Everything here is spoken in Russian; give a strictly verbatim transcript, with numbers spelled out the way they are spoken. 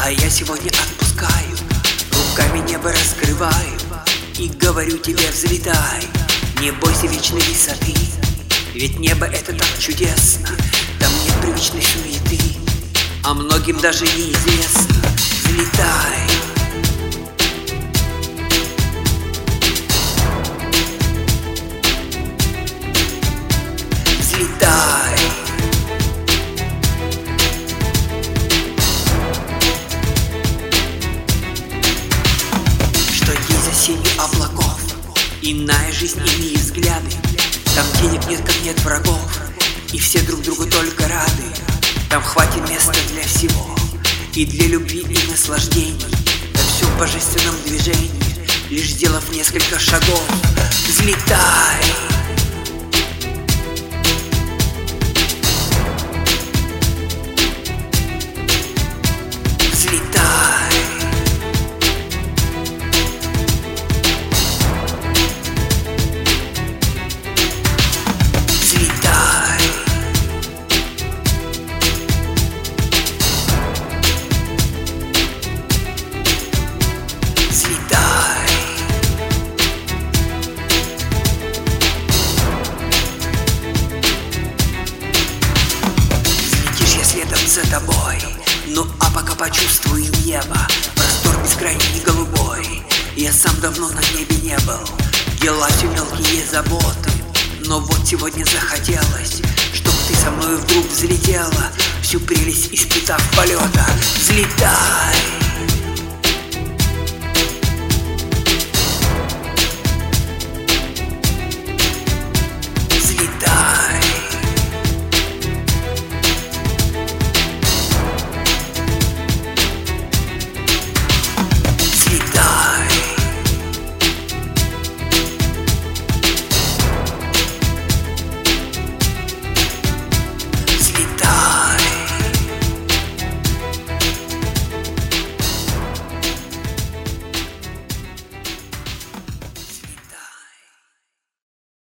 А я сегодня отпускаю, руками небо раскрываю и говорю тебе: взлетай, не бойся вечной высоты. Ведь небо это так чудесно, там нет привычной суеты, а многим даже неизвестно. Взлетай. Взлетай. Что есть за сенью облаков иная жизнь, иные взгляды. Там денег нет, как нет врагов, и все друг другу только рады. Там хватит места для всего, и для любви, и наслаждений. Там все в божественном движении, лишь сделав несколько шагов. Взлетай. Взлетай. Взлетай. Взлетай. Взлетишь я следом за тобой. Ну а пока почувствуй небо, простор бескрайний голубой. Я сам давно на небе не был, дела все мелкие заботы. Но вот сегодня захотелось, чтоб ты со мной вдруг взлетела, всю прелесть испытав полета. Взлетай.